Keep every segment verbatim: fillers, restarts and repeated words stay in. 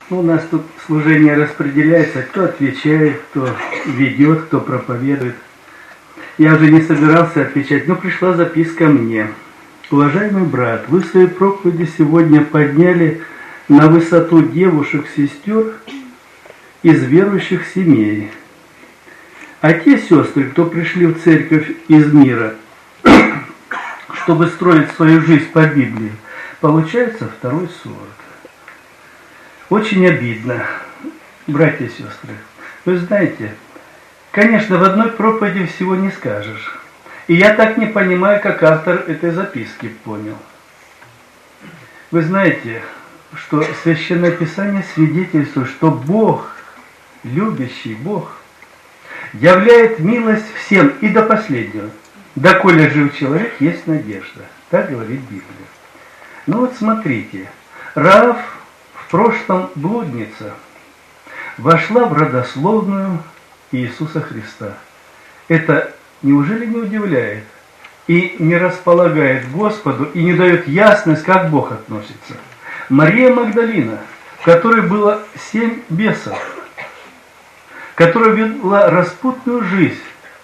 Ну, у нас тут служение распределяется, кто отвечает, кто ведет, кто проповедует. Я уже не собирался отвечать, но пришла записка мне. Уважаемый брат, вы в своей проповеди сегодня подняли на высоту девушек-сестер из верующих семей. А те сестры, кто пришли в церковь из мира, чтобы строить свою жизнь по Библии, получается второй сорт. Очень обидно, братья и сестры. Вы знаете, конечно, в одной проповеди всего не скажешь. И я так не понимаю, как автор этой записки понял. Вы знаете, что Священное Писание свидетельствует, что Бог, любящий Бог, являет милость всем и до последнего. Доколе жив человек, есть надежда. Так говорит Библия. Ну вот смотрите, Раав, в прошлом блудница, вошла в родословную Иисуса Христа. Это неужели не удивляет и не располагает к Господу и не дает ясность, как Бог относится? Мария Магдалина, в которой было семь бесов, которая вела распутную жизнь,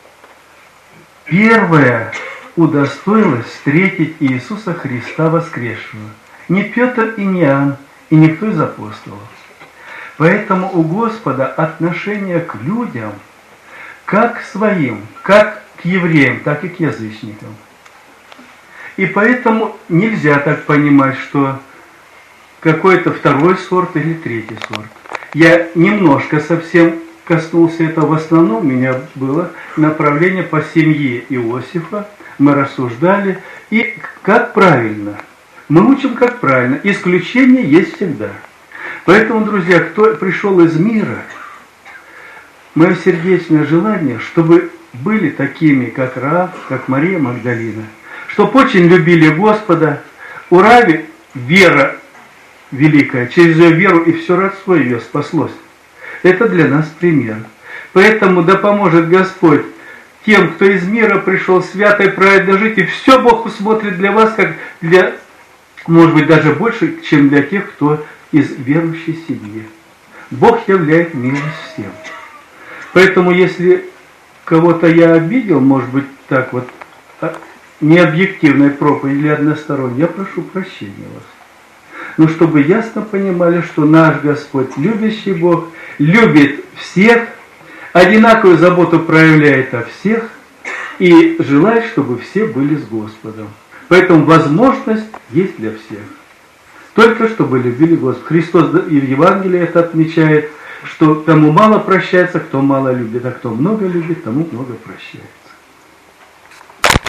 первая удостоилась встретить Иисуса Христа воскресшего. Не Петр и не Иоанн, и никто из апостолов. Поэтому у Господа отношение к людям, как к своим, как к евреям, так и к язычникам. И поэтому нельзя так понимать, что какой-то второй сорт или третий сорт. Я немножко совсем коснулся этого. В основном у меня было направление по семье Иосифа. Мы рассуждали. И как правильно. Мы учим, как правильно. Исключение есть всегда. Поэтому, друзья, кто пришел из мира, мое сердечное желание, чтобы были такими, как Раав, как Мария Магдалина, чтобы очень любили Господа. У Раави вера великая, через ее веру и все родство ее спаслось. Это для нас пример. Поэтому да поможет Господь тем, кто из мира пришел свято и праведно жить, и все Бог усмотрит для вас, как для, может быть, даже больше, чем для тех, кто из верующей семьи. Бог являет милость всем. Поэтому, если кого-то я обидел, может быть, так вот, необъективной проповедь или односторонней, я прошу прощения вас. Но чтобы ясно понимали, что наш Господь, любящий Бог, любит всех, одинаковую заботу проявляет о всех и желает, чтобы все были с Господом. Поэтому возможность есть для всех. Только чтобы любили Господа. Христос и в Евангелии это отмечает, что кому мало прощается, кто мало любит, а кто много любит, тому много прощается.